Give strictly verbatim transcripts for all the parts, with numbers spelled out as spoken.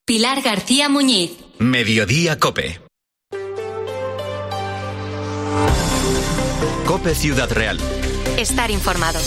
Pilar García Muñiz. Mediodía COPE. COPE Ciudad Real. Estar informado.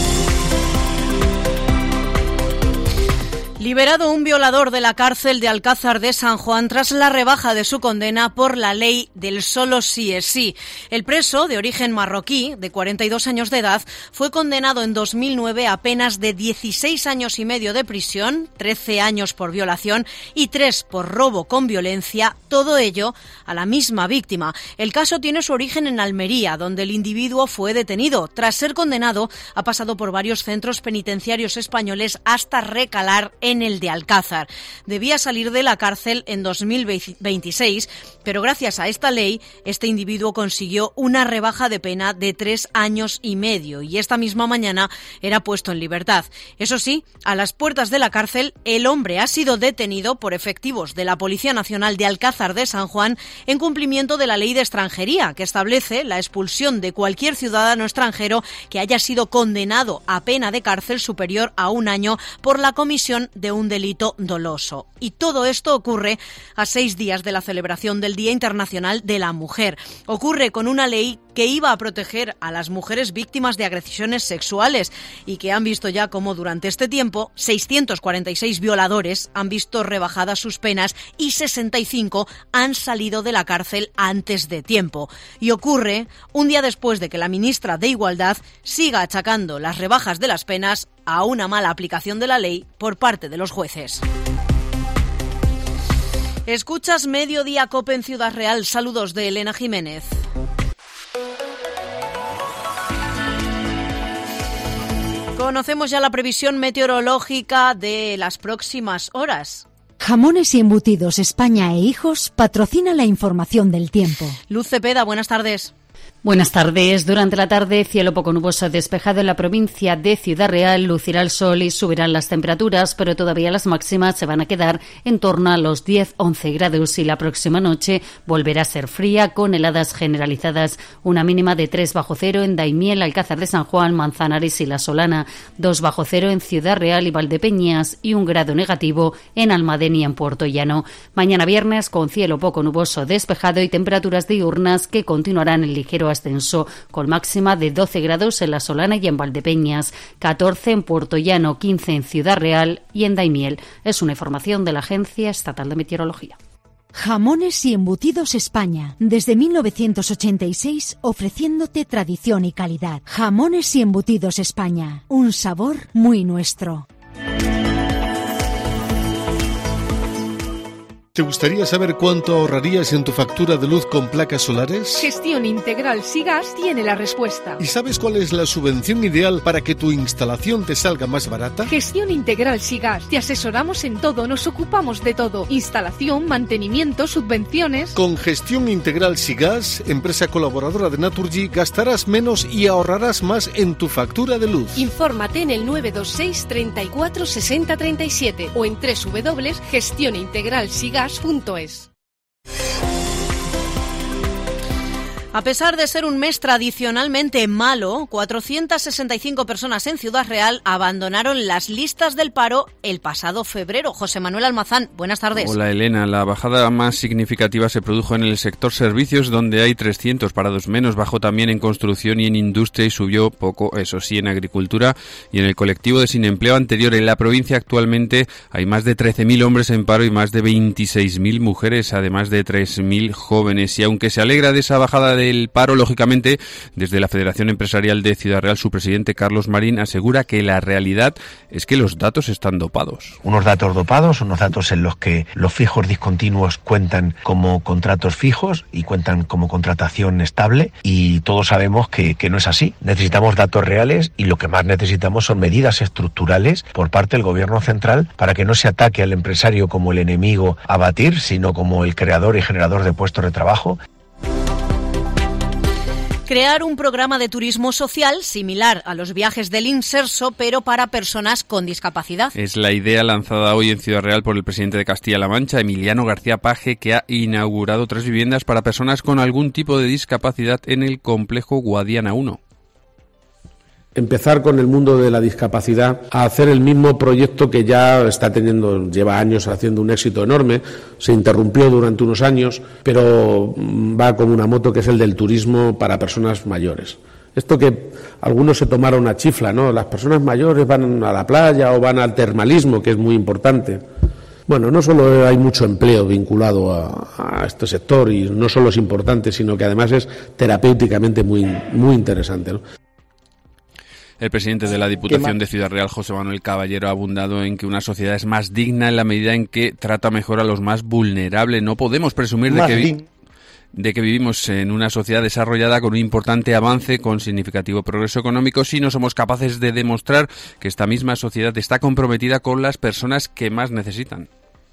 Liberado un violador de la cárcel de Alcázar de San Juan tras la rebaja de su condena por la ley del solo sí es sí. El preso, de origen marroquí, de cuarenta y dos años de edad, fue condenado en dos mil nueve a penas de dieciséis años y medio de prisión, trece años por violación y tres por robo con violencia, todo ello a la misma víctima. El caso tiene su origen en Almería, donde el individuo fue detenido. Tras ser condenado, ha pasado por varios centros penitenciarios españoles hasta recalar en en el de Alcázar. Debía salir de la cárcel en dos mil veintiséis, pero gracias a esta ley, este individuo consiguió una rebaja de pena de tres años y medio y esta misma mañana era puesto en libertad. Eso sí, a las puertas de la cárcel, el hombre ha sido detenido por efectivos de la Policía Nacional de Alcázar de San Juan en cumplimiento de la ley de extranjería, que establece la expulsión de cualquier ciudadano extranjero que haya sido condenado a pena de cárcel superior a un año por la comisión de un delito doloso. Y todo esto ocurre a seis días de la celebración del Día Internacional de la Mujer. Ocurre con una ley que iba a proteger a las mujeres víctimas de agresiones sexuales y que han visto ya cómo durante este tiempo seiscientos cuarenta y seis violadores han visto rebajadas sus penas y sesenta y cinco han salido de la cárcel antes de tiempo. Y ocurre un día después de que la ministra de Igualdad siga achacando las rebajas de las penas a una mala aplicación de la ley por parte de los jueces. Escuchas Mediodía COPE en Ciudad Real. Saludos de Elena Jiménez. Conocemos ya la previsión meteorológica de las próximas horas. Jamones y Embutidos España e Hijos patrocina la información del tiempo. Luz Cepeda, buenas tardes. Buenas tardes. Durante la tarde, cielo poco nuboso despejado en la provincia de Ciudad Real, lucirá el sol y subirán las temperaturas, pero todavía las máximas se van a quedar en torno a los diez a once grados y la próxima noche volverá a ser fría con heladas generalizadas. Una mínima de tres bajo cero en Daimiel, Alcázar de San Juan, Manzanares y La Solana, dos bajo cero en Ciudad Real y Valdepeñas y un grado negativo en Almadén y en Puerto Llano. Mañana viernes con cielo poco nuboso despejado y temperaturas diurnas que continuarán en ligero ascenso, con máxima de doce grados en La Solana y en Valdepeñas, catorce en Puerto Llano, quince en Ciudad Real y en Daimiel. Es una información de la Agencia Estatal de Meteorología. Jamones y Embutidos España, desde mil novecientos ochenta y seis ofreciéndote tradición y calidad. Jamones y Embutidos España, un sabor muy nuestro. ¿Te gustaría saber cuánto ahorrarías en tu factura de luz con placas solares? Gestión Integral Sigas tiene la respuesta. ¿Y sabes cuál es la subvención ideal para que tu instalación te salga más barata? Gestión Integral Sigas. Te asesoramos en todo, nos ocupamos de todo. Instalación, mantenimiento, subvenciones. Con Gestión Integral Sigas, empresa colaboradora de Naturgy, gastarás menos y ahorrarás más en tu factura de luz. Infórmate en el nueve dos seis, treinta y cuatro, sesenta, treinta y siete o en doble u doble u doble u punto gestión integral sigas punto es. A pesar de ser un mes tradicionalmente malo, cuatrocientas sesenta y cinco personas en Ciudad Real abandonaron las listas del paro el pasado febrero. José Manuel Almazán, buenas tardes. Hola Elena, la bajada más significativa se produjo en el sector servicios, donde hay trescientos parados menos, bajó también en construcción y en industria y subió poco, eso sí, en agricultura y en el colectivo de sin empleo anterior. En la provincia actualmente hay más de trece mil hombres en paro y más de veintiséis mil mujeres, además de tres mil jóvenes. Y aunque se alegra de esa bajada de el paro, lógicamente, desde la Federación Empresarial de Ciudad Real, su presidente Carlos Marín asegura que la realidad es que los datos están dopados. Unos datos dopados, unos datos en los que los fijos discontinuos cuentan como contratos fijos y cuentan como contratación estable, y todos sabemos que, que no es así. Necesitamos datos reales y lo que más necesitamos son medidas estructurales por parte del Gobierno central para que no se ataque al empresario como el enemigo a batir, sino como el creador y generador de puestos de trabajo. Crear un programa de turismo social similar a los viajes del Inserso, pero para personas con discapacidad. Es la idea lanzada hoy en Ciudad Real por el presidente de Castilla-La Mancha, Emiliano García Paje, que ha inaugurado tres viviendas para personas con algún tipo de discapacidad en el complejo Guadiana uno. empezar con el mundo de la discapacidad a hacer el mismo proyecto que ya está teniendo, lleva años haciendo un éxito enorme, se interrumpió durante unos años, pero va como una moto, que es el del turismo para personas mayores. Esto que algunos se tomaron a chifla, ¿no? Las personas mayores van a la playa o van al termalismo, que es muy importante. Bueno, no solo hay mucho empleo vinculado a, a este sector y no solo es importante, sino que además es terapéuticamente muy, muy interesante, ¿no? El presidente de la Diputación de Ciudad Real, José Manuel Caballero, ha abundado en que una sociedad es más digna en la medida en que trata mejor a los más vulnerables. No podemos presumir de que, vi- de que vivimos en una sociedad desarrollada con un importante avance, con significativo progreso económico, si no somos capaces de demostrar que esta misma sociedad está comprometida con las personas que más necesitan.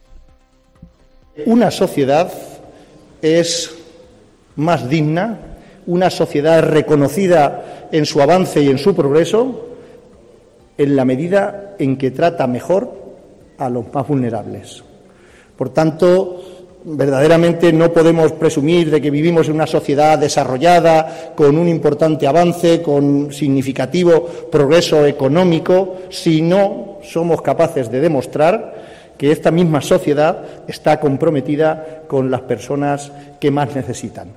Una sociedad es más digna, una sociedad reconocida en su avance y en su progreso, en la medida en que trata mejor a los más vulnerables. Por tanto, verdaderamente no podemos presumir de que vivimos en una sociedad desarrollada, con un importante avance, con significativo progreso económico, si no somos capaces de demostrar que esta misma sociedad está comprometida con las personas que más necesitan.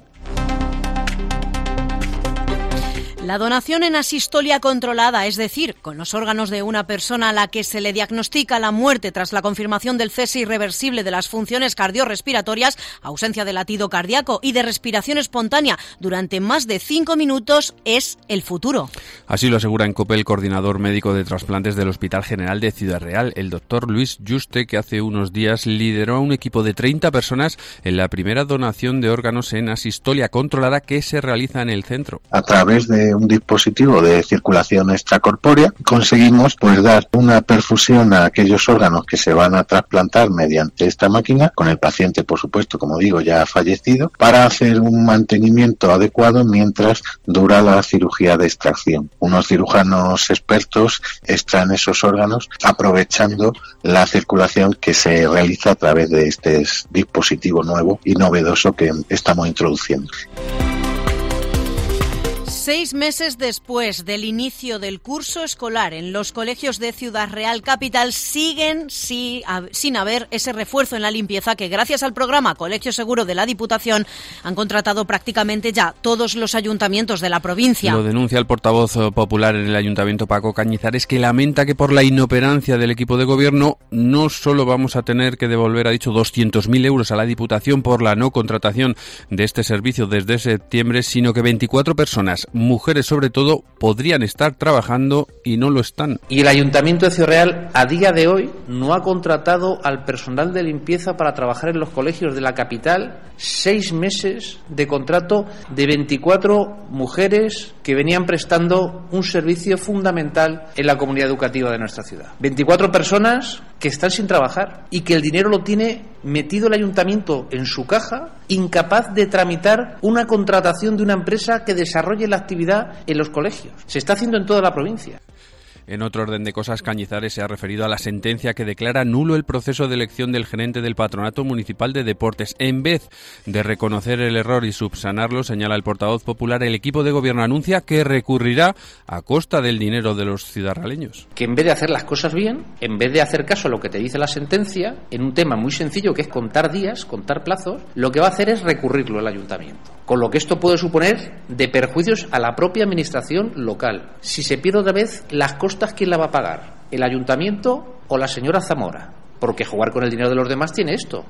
La donación en asistolia controlada, es decir, con los órganos de una persona a la que se le diagnostica la muerte tras la confirmación del cese irreversible de las funciones cardiorrespiratorias, ausencia de latido cardíaco y de respiración espontánea durante más de cinco minutos, es el futuro. Así lo asegura en COPE el coordinador médico de trasplantes del Hospital General de Ciudad Real, el doctor Luis Juste, que hace unos días lideró a un equipo de treinta personas en la primera donación de órganos en asistolia controlada que se realiza en el centro. A través de un dispositivo de circulación extracorpórea conseguimos pues dar una perfusión a aquellos órganos que se van a trasplantar mediante esta máquina, con el paciente, por supuesto, como digo, ya fallecido, para hacer un mantenimiento adecuado mientras dura la cirugía de extracción. Unos cirujanos expertos extraen esos órganos aprovechando la circulación que se realiza a través de este dispositivo nuevo y novedoso que estamos introduciendo. Seis meses después del inicio del curso escolar en los colegios de Ciudad Real Capital siguen sí, a, sin haber ese refuerzo en la limpieza que gracias al programa Colegio Seguro de la Diputación han contratado prácticamente ya todos los ayuntamientos de la provincia. Lo denuncia el portavoz popular en el Ayuntamiento, Paco Cañizares, que lamenta que por la inoperancia del equipo de gobierno no solo vamos a tener que devolver, ha dicho, doscientos mil euros a la Diputación por la no contratación de este servicio desde septiembre, sino que veinticuatro personas, mujeres sobre todo, podrían estar trabajando y no lo están. Y el Ayuntamiento de Ciudad Real a día de hoy no ha contratado al personal de limpieza para trabajar en los colegios de la capital. Seis meses de contrato de veinticuatro mujeres que venían prestando un servicio fundamental en la comunidad educativa de nuestra ciudad. veinticuatro personas que están sin trabajar y que el dinero lo tiene metido el ayuntamiento en su caja, incapaz de tramitar una contratación de una empresa que desarrolle la actividad en los colegios. Se está haciendo en toda la provincia. En otro orden de cosas, Cañizares se ha referido a la sentencia que declara nulo el proceso de elección del gerente del Patronato Municipal de Deportes. En vez de reconocer el error y subsanarlo, señala el portavoz popular, el equipo de gobierno anuncia que recurrirá a costa del dinero de los ciudadraleños. Que en vez de hacer las cosas bien, en vez de hacer caso a lo que te dice la sentencia, en un tema muy sencillo que es contar días, contar plazos, lo que va a hacer es recurrirlo el ayuntamiento. Con lo que esto puede suponer de perjuicios a la propia administración local. Si se pierde otra vez, las costas, ¿quién la va a pagar? ¿El ayuntamiento o la señora Zamora? Porque jugar con el dinero de los demás tiene esto.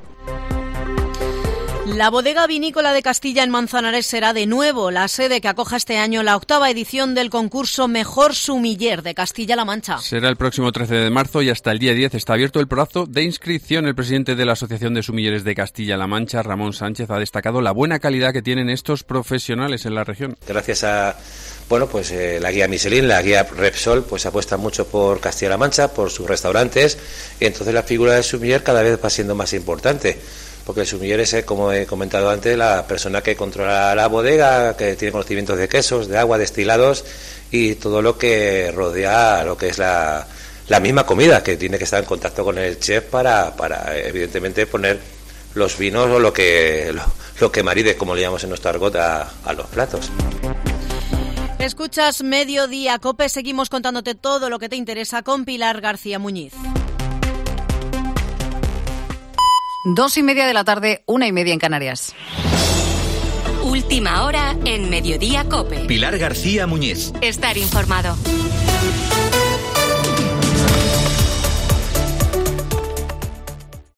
La bodega vinícola de Castilla en Manzanares será de nuevo la sede que acoja este año la octava edición del concurso Mejor Sumiller de Castilla-La Mancha. Será el próximo trece de marzo y hasta el día diez está abierto el plazo de inscripción. El presidente de la Asociación de Sumilleres de Castilla-La Mancha, Ramón Sánchez, ha destacado la buena calidad que tienen estos profesionales en la región. Gracias a bueno, pues eh, la guía Michelin, la guía Repsol, pues apuesta mucho por Castilla-La Mancha, por sus restaurantes, y entonces la figura del sumiller cada vez va siendo más importante. Porque el sumiller es, como he comentado antes, la persona que controla la bodega, que tiene conocimientos de quesos, de agua, destilados y todo lo que rodea lo que es la, la misma comida, que tiene que estar en contacto con el chef para, para evidentemente poner los vinos o lo que, lo, lo que maride, como le llamamos en nuestro argot, a, a los platos. Escuchas Mediodía Cope, seguimos contándote todo lo que te interesa con Pilar García Muñiz. Dos y media de la tarde, una y media en Canarias. Última hora en Mediodía Cope. Pilar García Muñiz. Estar informado.